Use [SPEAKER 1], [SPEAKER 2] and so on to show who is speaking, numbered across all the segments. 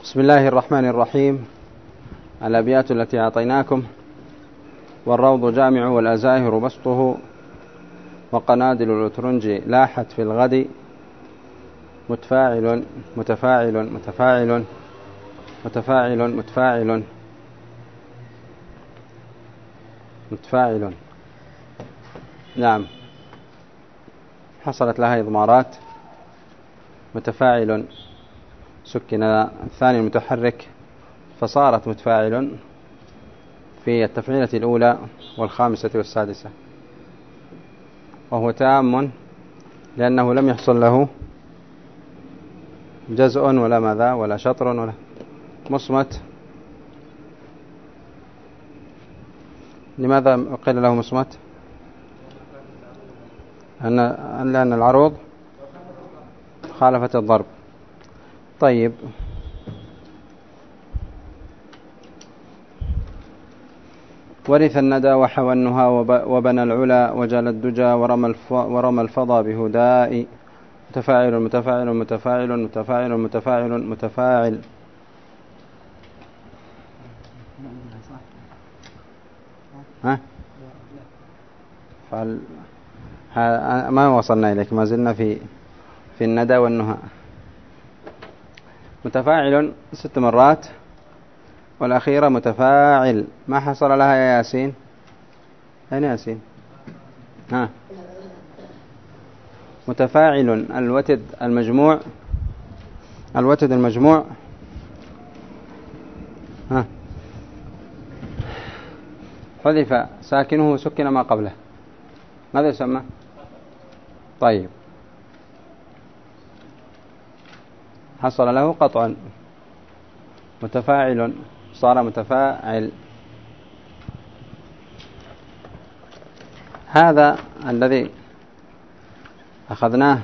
[SPEAKER 1] بسم الله الرحمن الرحيم. الأبيات التي أعطيناكم: والروض جامع والأزاهر بسطه، وقنادل الأترنج لاحت في الغد، متفاعل متفاعل متفاعل متفاعل متفاعل متفاعل. نعم، حصلت لها إضمارات. متفاعل سكن الثاني المتحرك فصارت متفاعل في التفعيلة الأولى والخامسة والسادسة، وهو تام لأنه لم يحصل له جزء ولا ماذا ولا شطر ولا مصمت. لماذا قيل له مصمت؟ لأن العروض خالفت الضرب. طيب، ورث الندى وحوى النهى وبنى العلا وجل الدجى ورمى الفضى بهداء، متفاعل متفاعل متفاعل متفاعل متفاعل متفاعل. ما وصلنا إليك، ما زلنا في الندى والنهى. متفاعل 6 مرات، والأخيرة متفاعل. ما حصل لها يا ياسين؟ أين ياسين؟ متفاعل الوتد المجموع، الوتد المجموع حذف ساكنه سكن ما قبله، ماذا يسمى؟ طيب، حصل له قطع، متفاعل صار متفاعل. هذا الذي أخذناه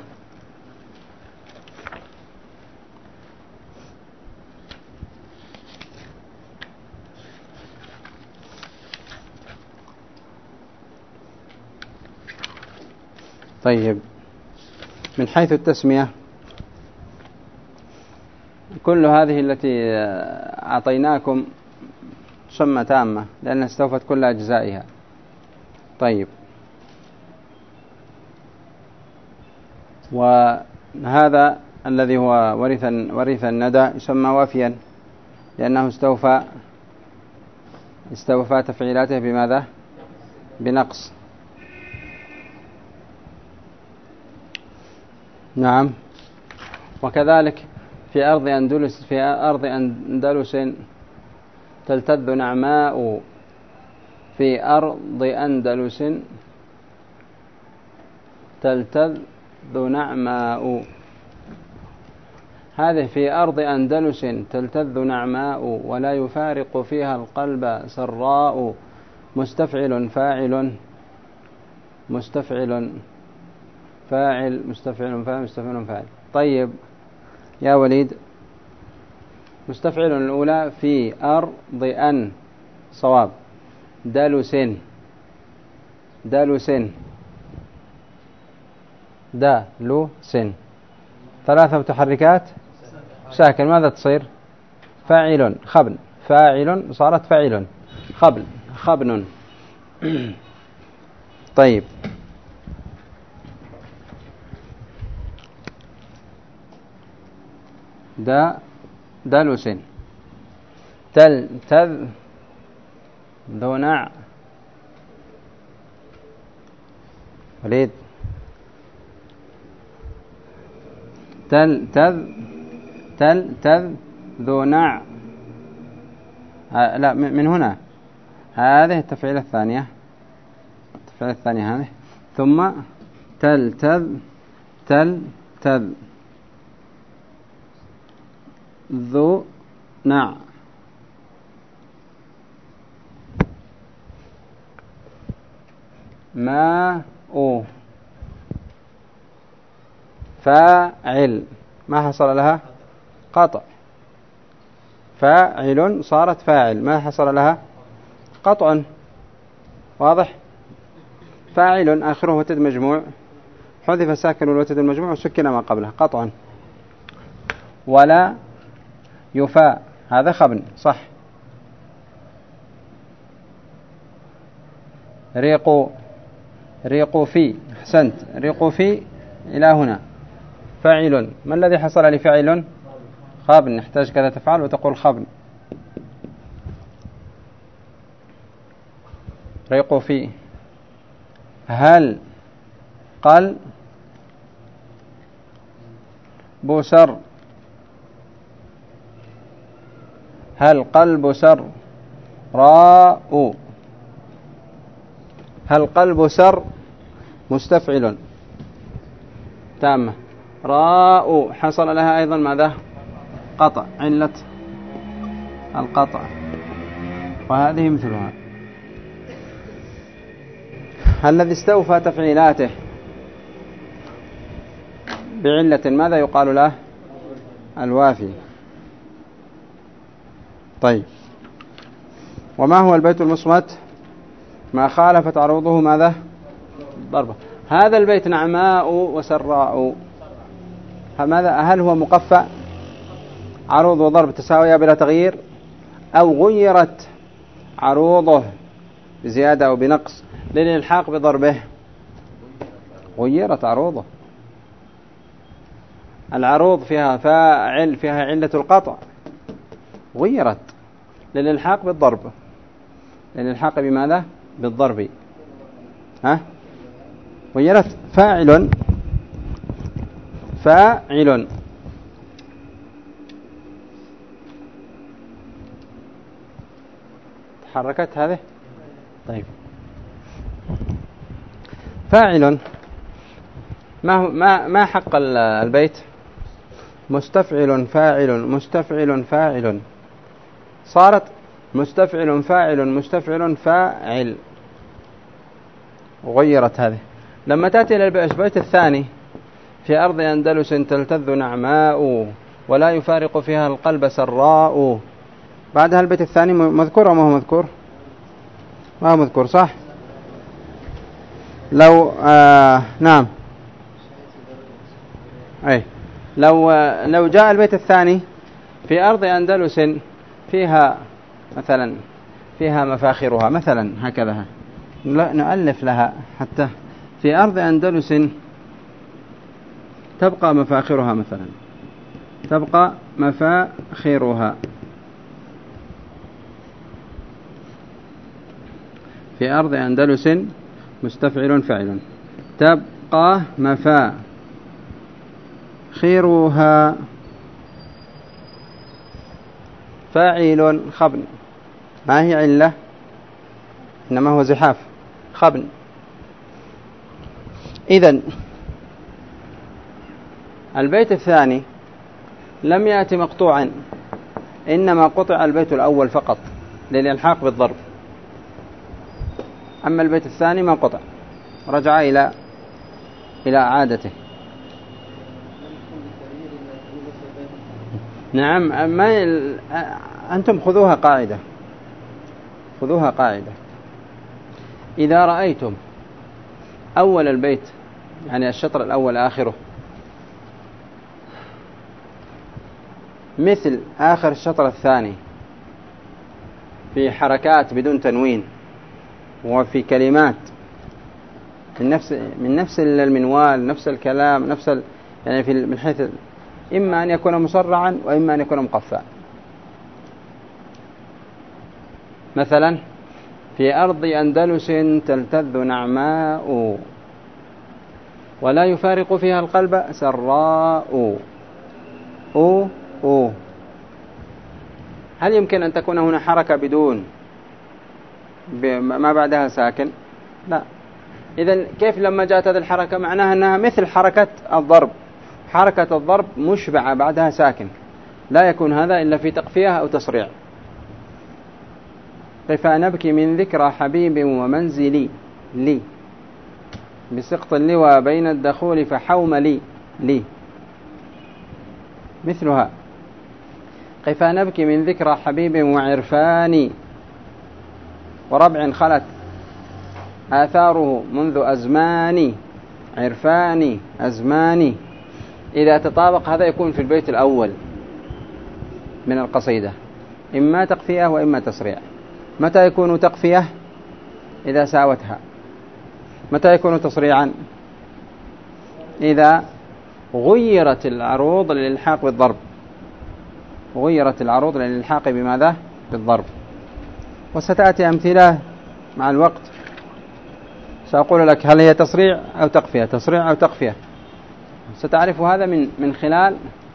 [SPEAKER 1] طيب، من حيث التسمية كل هذه التي أعطيناكم تسمى تامة لأنها استوفت كل أجزائها. طيب، وهذا الذي هو ورث الندى يسمى وافيا لأنه استوفى تفعيلاته بماذا؟ بنقص. نعم، وكذلك في أرض أندلس تلتذ نعماء، في أرض أندلس تلتذ نعماء. هذه في أرض أندلس تلتذ نعماء، ولا يفارق فيها القلب سراء، مستفعل فاعل مستفعل فاعل مستفعل فاعل مستفعل فاعل. طيب يا وليد، مستفعل الأولى في أرض أن صواب، دلس دلس دلس، 3 متحركات ساكن، ماذا تصير؟ فاعل خبن، فاعل صارت فاعل خبن خبن. طيب، دلس تلتذ ذنع وليد، تلتذ ذنع. لا، من هنا هذه التفعيلة الثانية، التفعيلة الثانية هذه، ثم تلتذ ذنع. ماء فاعل، ما حصل لها؟ قطع. فاعل صارت فاعل، ما حصل لها؟ قطع. واضح؟ فاعل آخره وتد مجموع، حذف ساكن الوتد المجموع وسكن ما قبله قطعا. ولا يفاء، هذا خبن صح. ريقوا في، أحسنت، ريقوا في إلى هنا فاعل. ما الذي حصل لفاعل؟ خبن، نحتاج كذا تفعل وتقول خبن. ريقوا في. هل قل بسر، هل قلب سر راء، هل قلب سر مستفعل تامة. راء حصل لها أيضا ماذا؟ قطع، علة القطع، وهذه مثلها. الذي استوفى تفعيلاته بعلة ماذا يقال له؟ الوافي. طيب، وما هو البيت المصمت؟ ما خالفت عروضه ماذا؟ ضربة. هذا البيت نعماء وسراء، هل هو مقفى عروض وضرب تساوية بلا تغيير، أو غيرت عروضه بزيادة أو بنقص للإلحاق بضربه؟ غيرت عروضه. العروض فيها فاعل، فيها علة القطع، غيرت للإلحاق بالضرب، للإلحاق بماذا؟ بالضرب. غيرت فاعل تحركت هذه. طيب، فاعل ما حق البيت؟ مستفعل فاعل مستفعل فاعل، صارت مستفعل فاعل مستفعل فاعل، وغيرت هذه. لما تأتي إلى البيت الثاني: في أرض أندلس تلتذ نعماء ولا يفارق فيها القلب سراء، بعدها البيت الثاني مذكور أو ما هو مذكور؟ ما هو مذكور صح. لو نعم، أي لو جاء البيت الثاني: في أرض أندلس فيها مثلا، فيها مفاخرها مثلا، هكذا نؤلف لها حتى في أرض أندلس تبقى مفاخرها مثلا، تبقى مفاخرها. في أرض أندلس مستفعل فاعل، تبقى مفاخرها فاعل خبن. ما هي علة؟ إنما هو زحاف خبن. إذن البيت الثاني لم يأتي مقطوعا، إنما قطع البيت الأول فقط للإلحاق بالضرب. أما البيت الثاني ما قطع، رجع إلى عادته. نعم، أنتم خذوها قاعدة، خذوها قاعدة. إذا رأيتم أول البيت، يعني الشطر الأول آخره، مثل آخر الشطر الثاني في حركات بدون تنوين، وفي كلمات من نفس المنوال، نفس الكلام، يعني من حيث إما أن يكون مسرعا وإما أن يكون مقفى. مثلا: في أرض أندلس تلتذ نعماء ولا يفارق فيها القلب سراء. هل يمكن أن تكون هنا حركة بدون ما بعدها ساكن؟ لا. إذن كيف لما جاءت هذه الحركة؟ معناها أنها مثل حركة الضرب، حركة الضرب مشبعة بعدها ساكن، لا يكون هذا إلا في تقفية أو تصريع. كيف نبكي من ذكرى حبيب ومنزلي لي بسقط اللوى بين الدخول فحوم لي مثلها. كيف نبكي من ذكرى حبيب وعرفاني وربع خلت آثاره منذ أزماني، عرفاني أزماني. إذا تطابق هذا يكون في البيت الأول، من القصيدة، إما تقفية وإما تسريع. متى يكون تقفية؟ إذا ساوتها. متى يكون تسريعا؟ إذا غيرت العروض للإلحاق بالضرب. غيرت العروض للإلحاق بماذا؟ بالضرب. وستأتي أمثلة مع الوقت، سأقول لك هل هي تسريع أو تقفية، تسريع أو تقفية. ستعرف هذا من خلال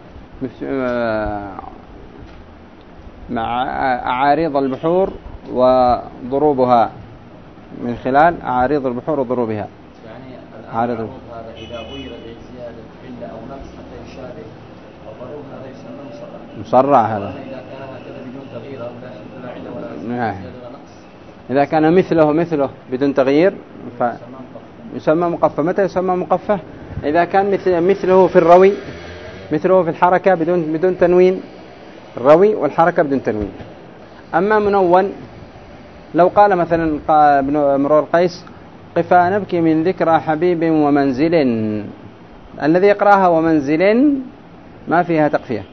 [SPEAKER 1] مع أعاريض البحور وضروبها، من خلال أعاريض البحور وضروبها.
[SPEAKER 2] يعني أعاريض هذا إذا غير بزيادة علة أو نقص حتى يشابه الضروب هذا يسمى
[SPEAKER 1] مسرع. هذا
[SPEAKER 2] إذا كان هكذا بدون تغيير أو لا علة ولا
[SPEAKER 1] نعم.
[SPEAKER 2] زيادة ولا نقص.
[SPEAKER 1] إذا كان مثله بدون تغيير يسمى مقفى. متى يسمى مقفى؟ إذا كان مثله في الروي، مثله في الحركة بدون تنوين، الروي والحركة بدون تنوين. أما منون، لو قال مثلا ابن امرؤ القيس قفا نبكي من ذكرى حبيب ومنزل، الذي يقرأها ومنزل ما فيها تقفية،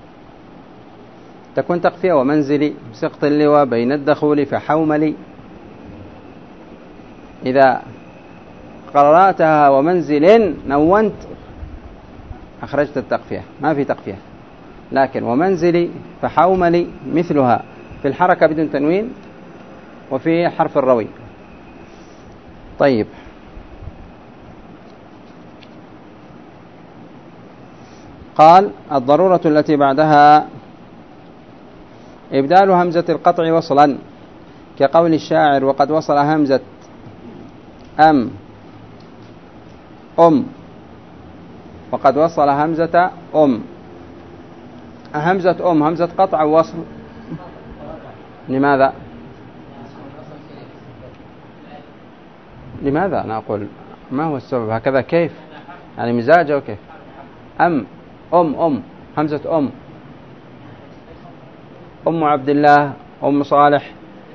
[SPEAKER 1] تكون تقفية ومنزلي بسقط اللواء بين الدخول فحوملي. إذا قرأتها ومنزل نونت أخرجت التقفية، ما في تقفية. لكن ومنزلي فحوملي مثلها في الحركة بدون تنوين وفي حرف الروي. طيب، قال الضرورة التي بعدها إبدال همزة القطع وصلا، كقول الشاعر وقد وصل همزة أم وقد وصل همزة همزة همزة قطع ووصل. لماذا أنا أقول ما هو السبب هكذا؟ كيف يعني مزاج أو كيف؟ همزة أم عبد الله، أم صالح،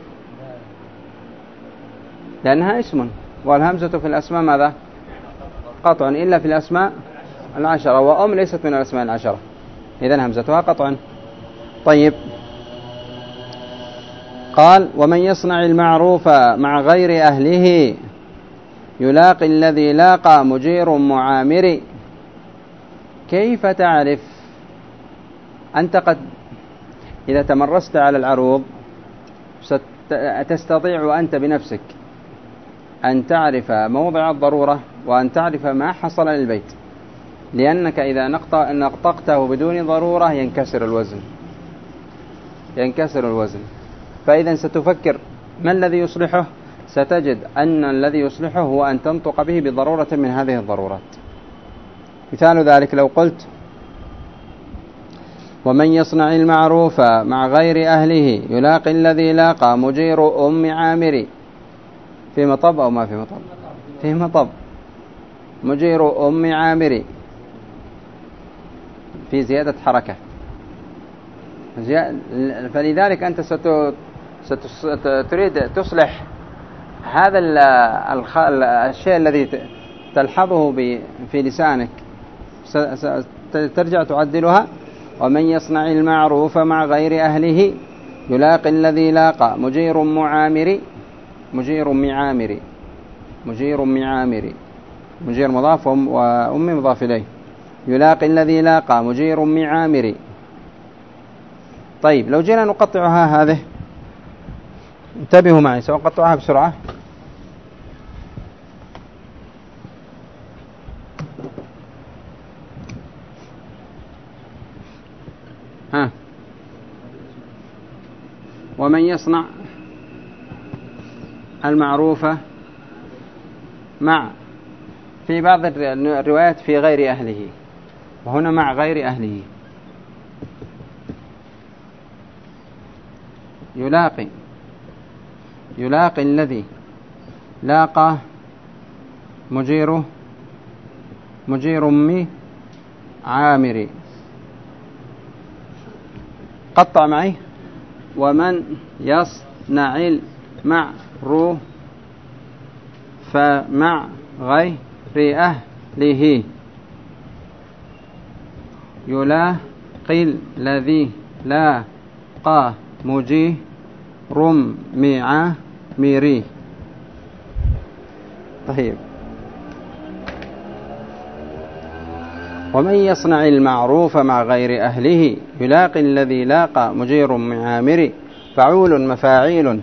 [SPEAKER 1] لأنها اسم، والهمزة في الأسماء ماذا؟ قطع، إلا في الأسماء العشرة، وأم ليست من الأسماء العشرة، إذن همزتها قطع. طيب، قال ومن يصنع المعروف مع غير أهله يلاقي الذي لاقى مجير معامر. كيف تعرف أنت قد إذا تمرست على العروض ستستطيع أنت بنفسك أن تعرف موضع الضرورة وأن تعرف ما حصل للبيت، لأنك إذا نطقته بدون ضرورة ينكسر الوزن. فإذا ستفكر ما الذي يصلحه، ستجد أن الذي يصلحه هو أن تنطق به بضرورة من هذه الضرورات. مثال ذلك لو قلت ومن يصنع المعروف مع غير أهله يلاقي الذي لاقى مجير أم عامر. في مطب أو ما في مطب؟ في مطب. مجير أم عامر في زيادة حركة، فلذلك أنت تريد تصلح هذا الشيء الذي تلحظه في لسانك، ترجع تعدلها. ومن يصنع المعروف مع غير أهله يلاقي الذي لاقى مجير معامر، مجير مضاف وأم مضاف إليه، يلاقي الذي لاقى مجير معامر. طيب، لو جينا نقطعها هذه، انتبهوا معي سأقطعها بسرعة. ومن يصنع المعروف مع، في بعض الروايات في غير أهله، وهنا مع غير أهله. يلاقي الذي لاقى مجير أم عامر. قطع معي. ومن يصنع المعروف فمع غير أهله يلاقي الذي لا قا مجيه رم ميعاه ميريه. طيب. ومن يصنع المعروف مع غير أهله يلاقي الذي لاقى مجير معامر. فعول مفاعيل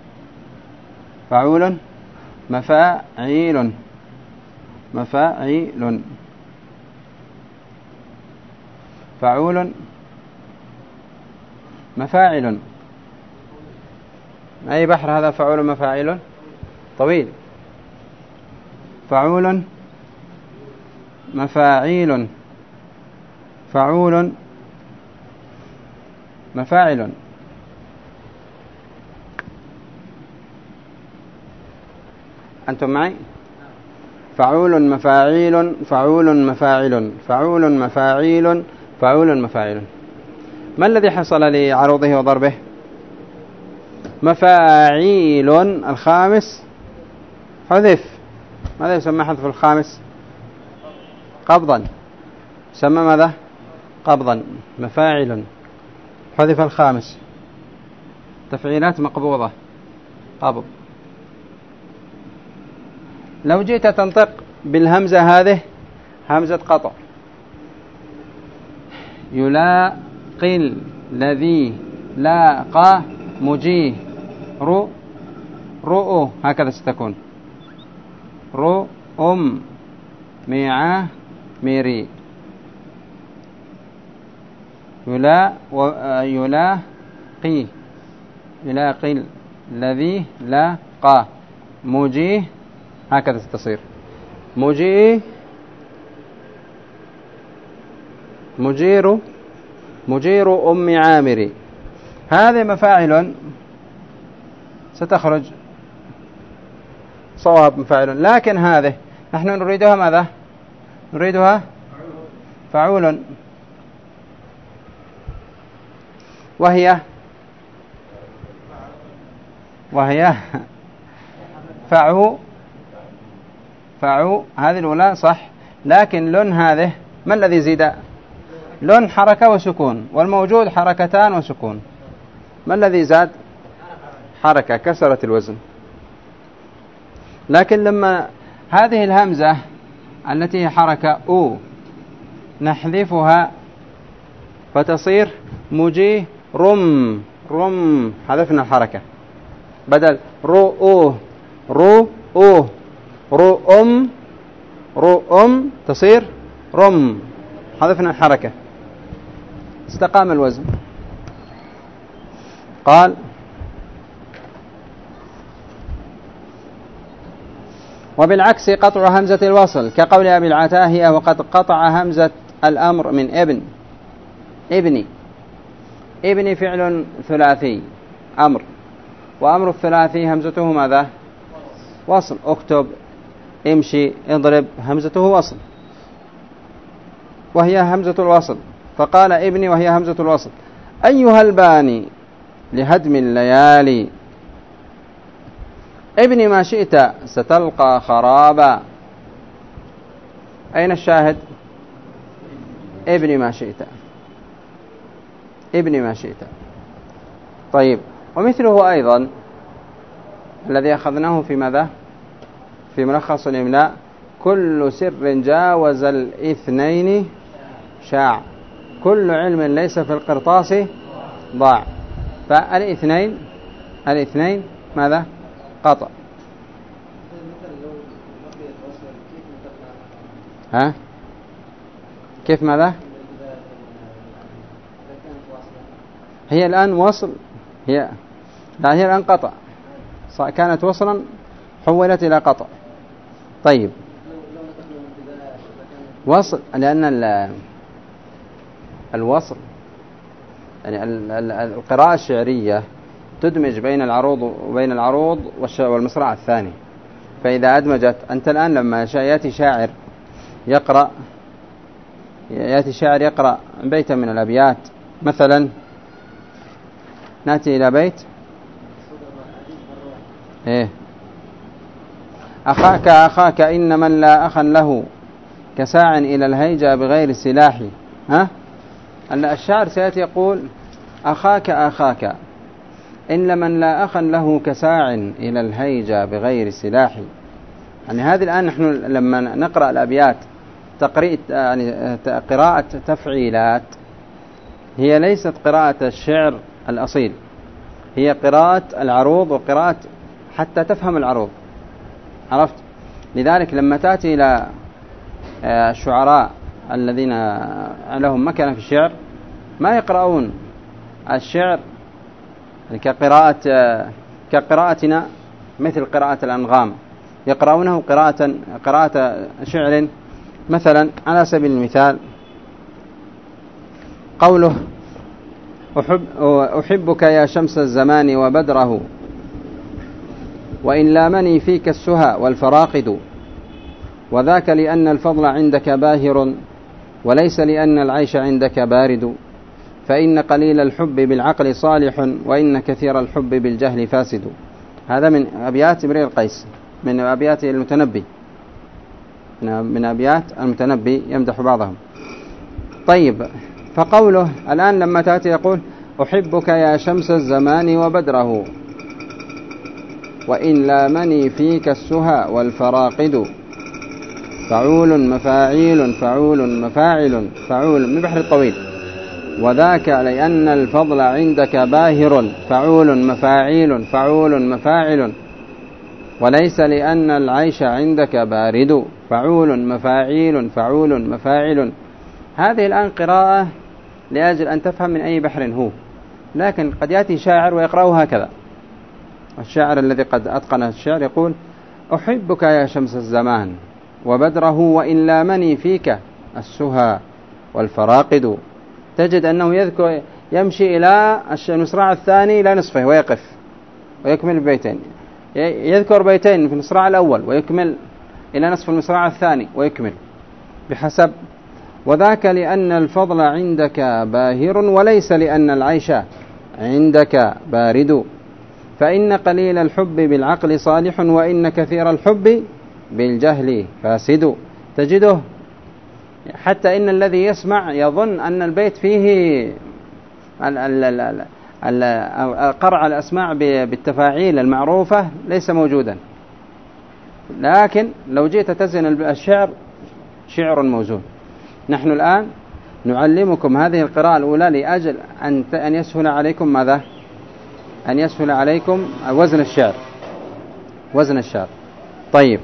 [SPEAKER 1] فعول مفاعيل مفاعيل فعول مفاعل. أي بحر هذا فعول مفاعل طويل. فعول مفاعيل فعول مفاعل. أنتم معي؟ فعول مفاعيل فعول مفاعل فعول مفاعيل فعول مفاعل. ما الذي حصل لعروضه وضربه؟ مفاعيل الخامس حذف. ماذا يسمى حذف الخامس؟ قبضا. يسمى ماذا؟ قبضا. مفاعل حذف الخامس. تفعيلات مقبوضة قبض. لو جئت تنطق بالهمزة هذه همزة قطع. يلاقي الذي لاقى مجيه رؤ هكذا ستكون رؤم ميعاه ميري. يلاقي الذي لاقى مجيه هكذا ستصير مجير أم عامر. هذه مفاعل ستخرج صواب مفاعل. لكن هذه نحن نريدها ماذا؟ نريدها فعول وهي فعو هذه الأولى صح. لكن لون هذه ما الذي زيد؟ لون حركة وسكون والموجود حركتان وسكون. ما الذي زاد؟ حركة كسرت الوزن. لكن لما هذه الهمزة التي هي حركة أو نحذفها فتصير مجيه رم حذفنا الحركة. بدل رؤم تصير رم حذفنا الحركة استقام الوزن. قال وبالعكس قطع همزة الوصل كقول أبي العتاهية وقد قطع همزة الأمر من ابني فعل ثلاثي أمر. وأمر الثلاثي همزته ماذا؟ وصل. اكتب امشي اضرب همزته وصل وهي همزة الوصل. فقال ابني وهي همزة الوصل. أيها الباني لهدم الليالي ابني ما شئت ستلقى خرابا. أين الشاهد؟ ابني ما شئت. طيب. ومثله أيضا الذي أخذناه في ماذا؟ في ملخص الإملاء كل سر جاوز الاثنين شاع. كل علم ليس في القرطاس ضاع. فالاثنين ماذا؟ قطع. ها؟ كيف ماذا؟ هي الآن وصل. هي الآن قطع. كانت وصلا حولت إلى قطع. طيب. وصل لأن الوصل يعني القراءة الشعرية تدمج بين العروض والمصرع الثاني. فإذا أدمجت أنت الآن لما يأتي شاعر يقرأ بيتا من الأبيات مثلا نأتي إلى بيت أخاك إن من لا أخا له كساع إلى الهيجة بغير سلاح. الشاعر سيأتي يقول أخاك أخاك إن لمن لا أخا له كساع إلى الهيجا بغير سلاح. يعني هذه الآن نحن لما نقرأ الأبيات يعني قراءة تفعيلات، هي ليست قراءة الشعر الأصيل، هي قراءة العروض وقراءة حتى تفهم العروض، عرفت؟ لذلك لما تأتي إلى الشعراء الذين لهم مكانة في الشعر ما يقرؤون الشعر كقراءتنا مثل قراءة الأنغام، يقرؤونه قراءة شعر. مثلا على سبيل المثال قوله أحبك يا شمس الزمان وبدره وإن لامني فيك السهى والفراقد، وذاك لأن الفضل عندك باهر وليس لأن العيش عندك بارد، فإن قليل الحب بالعقل صالح وإن كثير الحب بالجهل فاسد. هذا من أبيات امرئ القيس، من أبيات المتنبي، من أبيات المتنبي يمدح بعضهم. طيب، فقوله الآن لما تأتي يقول أحبك يا شمس الزمان وبدره وإن لامني فيك السهى والفراقد، فعول مفاعيل فعول مفاعل فعول من بحر الطويل، وذاك لأن الفضل عندك باهر فعول مفاعيل فعول مفاعل، وليس لأن العيش عندك بارد فعول مفاعيل فعول مفاعل. هذه الآن قراءة لأجل أن تفهم من أي بحر هو، لكن قد يأتي شاعر ويقرأه هكذا. الشاعر الذي قد أتقن الشعر يقول أحبك يا شمس الزمان وبدره وإن لامني فيك السهى والفراقد. تجد أنه يمشي إلى المصراع الثاني إلى نصفه ويقف ويكمل بيتين، يذكر بيتين في المصراع الأول ويكمل إلى نصف المصراع الثاني ويكمل بحسب. وذاك لأن الفضل عندك باهر وليس لأن العيش عندك بارد، فإن قليل الحب بالعقل صالح وإن كثير الحب بالجهل فاسد. تجده حتى إن الذي يسمع يظن أن البيت فيه قرع الأسماع بالتفاعيل المعروفة ليس موجودا، لكن لو جئت تزن الشعر شعر موزون. نحن الآن نعلمكم هذه القراءة الأولى لأجل أن يسهل عليكم ماذا؟ أن يسهل عليكم وزن الشعر، وزن الشعر. طيب،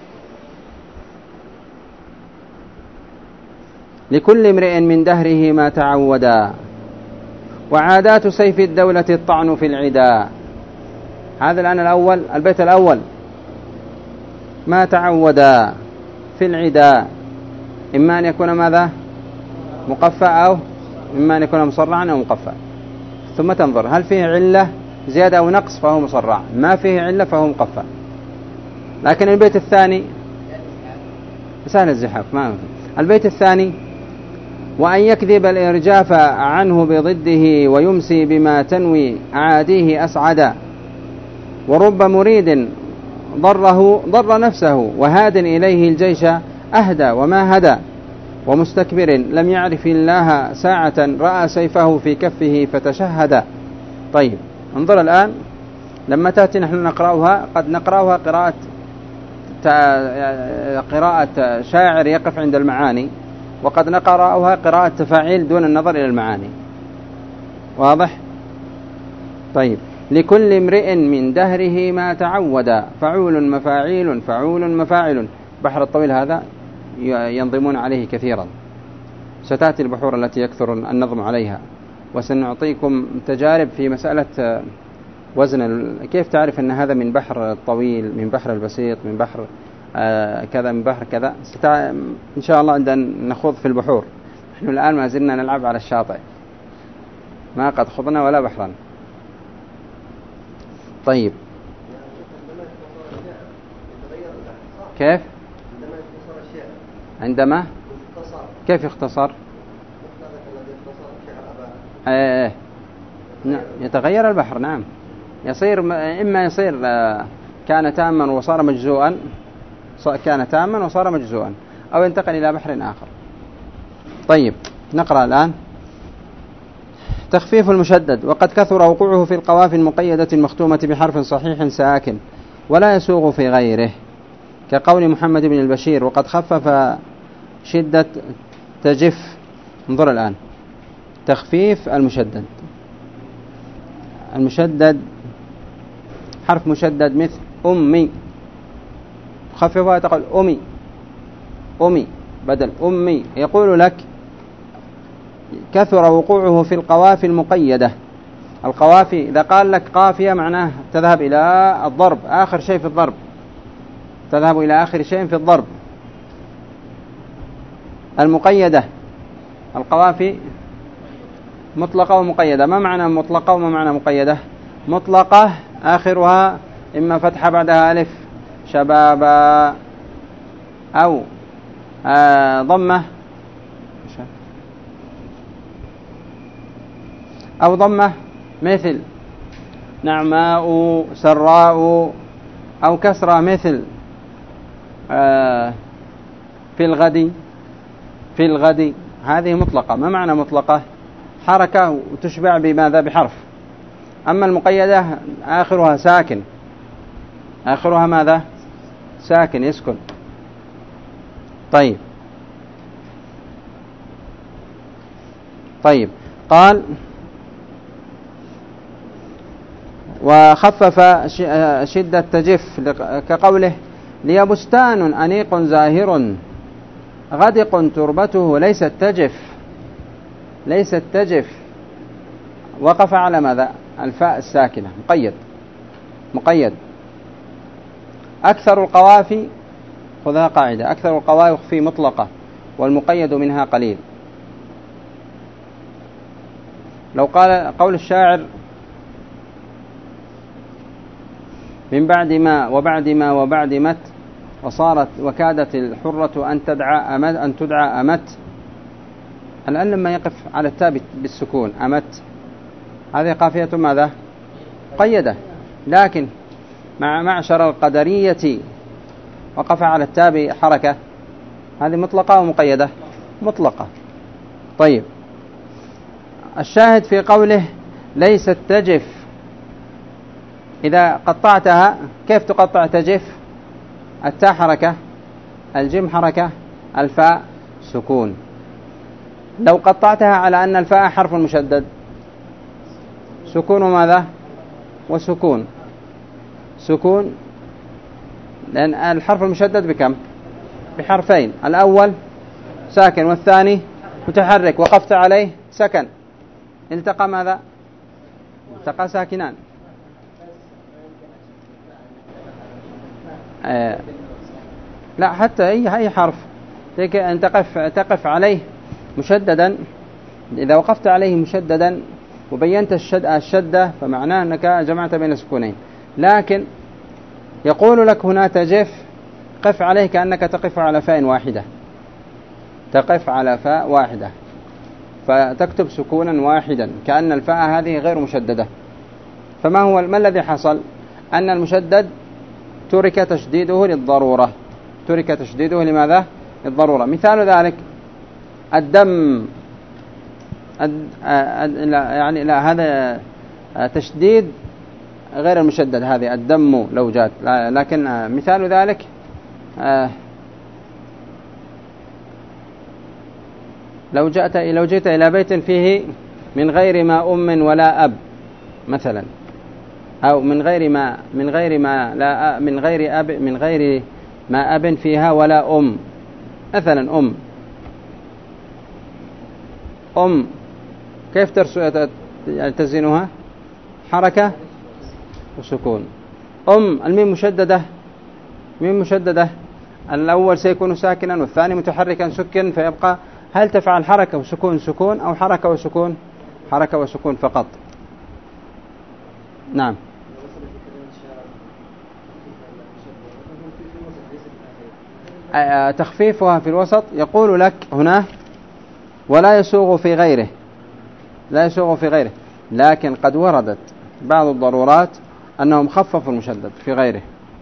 [SPEAKER 1] لكل امرئ من دهره ما تعودا وعادات سيف الدولة الطعن في العدا. هذا الآن الأول، البيت الأول ما تعودا في العدا، إما أن يكون ماذا؟ مقفى، أو إما أن يكون مصرعا أو مقفى. ثم تنظر هل فيه علة زيادة أو نقص فهو مصرع، ما فيه علة فهو مقفى. لكن البيت الثاني سهل الزحاف، ما البيت الثاني وأن يكذب الإرجاف عنه بضده ويمسي بما تنوي أعاديه أسعدا، ورب مريد ضر نفسه وهاد إليه الجيش أهدى وما هدى، ومستكبر لم يعرف الله ساعة رأى سيفه في كفه فتشهد. طيب، انظر الآن لما تأتي نحن نقرأها قد نقرأها قراءة شاعر يقف عند المعاني، وقد نقرأها قراءة تفاعيل دون النظر إلى المعاني. واضح؟ طيب، لكل امرئ من دهره ما تعود فعول مفاعيل فعول مفاعل. بحر الطويل هذا ينظمون عليه كثيرا، ستأتي البحور التي يكثر النظم عليها، وسنعطيكم تجارب في مسألة وزن كيف تعرف أن هذا من بحر الطويل، من بحر البسيط، من بحر كذا، من بحر كذا. إن شاء الله عندنا نخوض في البحور. نحن الآن ما زلنا نلعب على الشاطئ، ما قد خضنا ولا بحرا. طيب، كيف عندما كيف يختصر؟ يتغير البحر، نعم، يصير إما يصير كان تاما وصار مجزوءا، كان تاما وصار مجزوءا، أو ينتقل إلى بحر آخر. طيب، نقرأ الآن تخفيف المشدد: وقد كثر وقوعه في القوافي المقيدة المختومة بحرف صحيح ساكن ولا يسوغ في غيره، كقول محمد بن البشير: وقد خفف شدة تجف. انظر الآن، تخفيف المشدد. المشدد حرف مشدد مثل أمي، خففها تقول أمي، أمي بدل أمي. يقول لك كثر وقوعه في القوافي المقيدة. القوافي إذا قال لك قافية معناه تذهب إلى الضرب، آخر شيء في الضرب، تذهب إلى آخر شيء في الضرب. المقيدة، القوافي مطلقة ومقيدة. ما معنى مطلقة وما معنى مقيدة؟ مطلقة آخرها إما فتحة بعدها ألف، شبابا، أو ضمة، أو ضمة مثل نعماء، سراء، أو كسرة مثل في الغد، في الغد. هذه مطلقة. ما معنى مطلقة؟ حركة وتشبع بماذا؟ بحرف. أما المقيدة آخرها ساكن، آخرها ماذا؟ ساكن، يسكن. طيب قال: وخفف شدة تجف، كقوله: لي بستان أنيق زاهر غدق تربته ليست تجف، ليست تجف. وقف على ماذا؟ الفاء الساكنة، مقيد، مقيد. أكثر القوافي، خذها قاعدة، أكثر القوافي مطلقة والمقيد منها قليل. لو قال قول الشاعر: من بعد ما وبعد ما وبعد مت، وصارت وكادت الحرة أن تدعى أمت. الآن لما يقف على التاء بالسكون أمت، هذه قافية ماذا؟ قيدة. لكن مع معشر القدرية وقف على التاء بحركة، هذه مطلقة ومقيدة؟ مطلقة. طيب، الشاهد في قوله ليست تجف، إذا قطعتها كيف تقطع تجف؟ التاء حركة، الجيم حركة، الفاء سكون. لو قطعتها على أن الفاء حرف مشدد، سكون ماذا؟ وسكون، سكون، لأن الحرف المشدد بكم؟ بحرفين، الأول ساكن والثاني متحرك، وقفت عليه سكن، التقى ماذا؟ التقى ساكنان. لا، حتى أي حرف أن تقف عليه مشددا، إذا وقفت عليه مشددا وبينت الشدة فمعناه أنك جمعت بين سكونين. لكن يقول لك هنا تجف، قف عليه كأنك تقف على فاء واحدة، تقف على فاء واحدة، فتكتب سكونا واحدا كأن الفاء هذه غير مشددة. ما الذي حصل؟ أن المشدد ترك تشديده للضرورة، ترك تشديده لماذا؟ للضرورة. مثال ذلك الدم، يعني لا، هذا تشديد غير المشدد، هذه الدم لو جاءت. لكن مثال ذلك لو جئت إلى بيت فيه من غير ما أم ولا أب مثلا، أو من غير ما أب فيها ولا أم مثلا. أم كيف تزينها؟ حركة وسكون. الميم مشددة، ميم مشددة، الأول سيكون ساكنا والثاني متحركا سكن، فيبقى هل تفعل حركة وسكون سكون أو حركة وسكون؟ حركة وسكون فقط. نعم. تخفيفها في الوسط. يقول لك هنا ولا يسوغ في غيره، لا يسوغ في غيره، لكن قد وردت بعض الضرورات أنهم خففوا المشدد في غيره،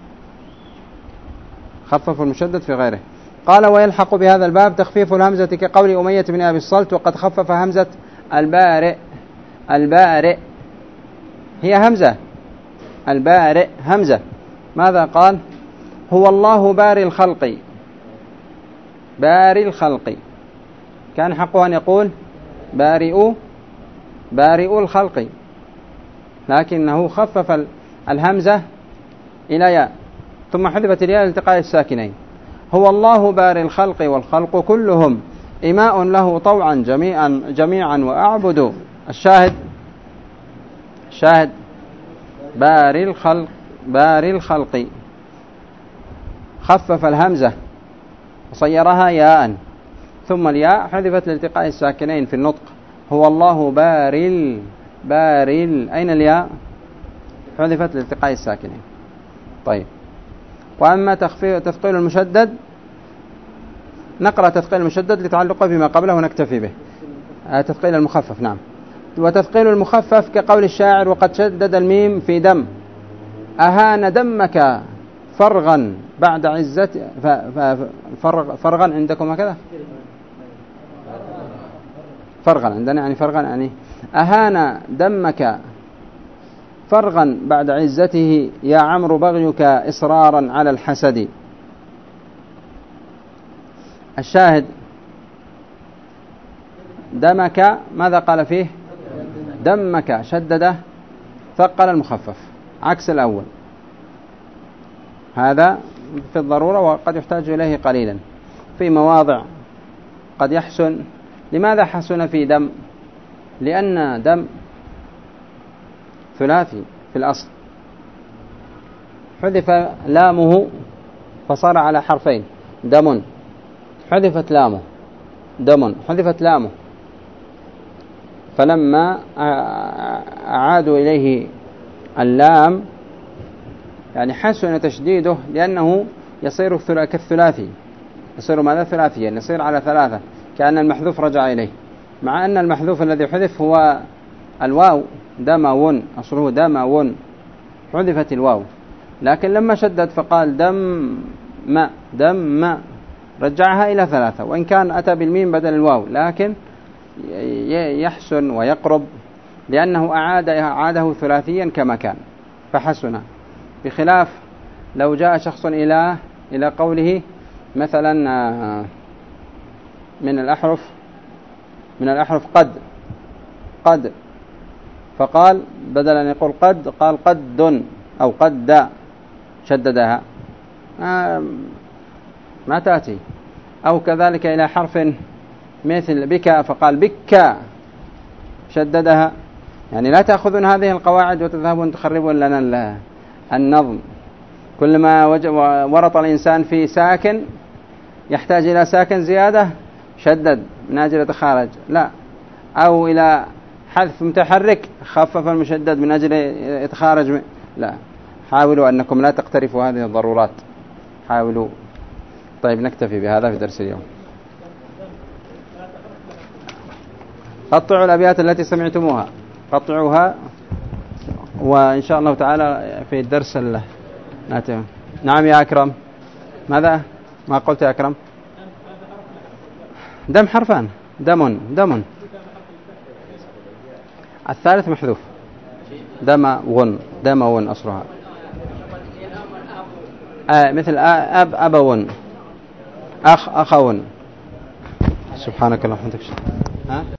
[SPEAKER 1] خففوا المشدد في غيره. قال: ويلحق بهذا الباب تخفيف الهمزة، كقول أمية بن أبي الصلت: وقد خفف همزة البارئ البارئ هي همزة، البارئ همزة. ماذا قال؟ هو الله بارئ الخلق، بارئ الخلق، كان حقه أن يقول بارئ الخلق، لكنه خفف الهمزة إلى ياء ثم حذفت الياء لالتقاء الساكنين. هو الله بارئ الخلق والخلق كلهم إماء له طوعا جميعا وأعبد. الشاهد بارئ الخلق، خفف الهمزة وصيرها ياء ثم الياء حذفت لالتقاء الساكنين في النطق. هو الله بارئ أين الياء؟ حذفت لالتقاء الساكنين. طيب، وأما تثقيل المشدد، نقرأ تثقيل المشدد لتعلقه بما قبله ونكتفي به. تثقيل المخفف، نعم. وتثقيل المخفف كقول الشاعر: وقد شدد الميم في دم، أهان دمك فرغا بعد عزة. فرغا عندكم هكذا؟ فرغا عندنا يعني فرغا يعني أهان دمك فرغا بعد عزته، يا عمرو بغيك إصرارا على الحسد. الشاهد دمك، ماذا قال فيه؟ دمك شدده ثقل المخفف عكس الأول. هذا في الضرورة وقد يحتاج إليه قليلا في مواضع قد يحسن. لماذا حسن في دم؟ لأن دم ثلاثي في الأصل، حذف لامه فصار على حرفين، دم حذفت لامه، دم حذفت لامه، فلما أعادوا إليه اللام يعني حسن تشديده، لأنه يصير كالثلاثي، يصير ماذا؟ ثلاثيا، يصير على ثلاثة، كأن المحذوف رجع إليه، مع أن المحذوف الذي حذف هو الواو، دمون، أصله دمون، حذفت الواو، لكن لما شدد فقال دم رجعها إلى ثلاثة، وإن كان أتى بالميم بدل الواو، لكن يحسن ويقرب لأنه أعاده ثلاثيا كما كان فحسن. بخلاف لو جاء شخص إلى قوله مثلا من الأحرف قد، فقال بدل أن يقول قد قال قد أو قد، شددها ما تأتي. أو كذلك إلى حرف مثل بك فقال بك، شددها. يعني لا تأخذون هذه القواعد وتذهبون تخربون لنا النظم. كلما ورط الإنسان في ساكن يحتاج إلى ساكن زيادة شدد من أجل يتخارج، لا، أو إلى حذف متحرك خفف المشدد من أجل يتخارج، لا. حاولوا أنكم لا تقترفوا هذه الضرورات، حاولوا. طيب، نكتفي بهذا في درس اليوم. قطعوا الأبيات التي سمعتموها، قطعوها، وإن شاء الله تعالى في الدرس ناتم. نعم يا أكرم، ماذا؟ ما قلت يا أكرم؟ دم حرفان، دم. الثالث محذوف، دمون أصلها، مثل أبون، أخون. سبحانك اللهم وبحمدك.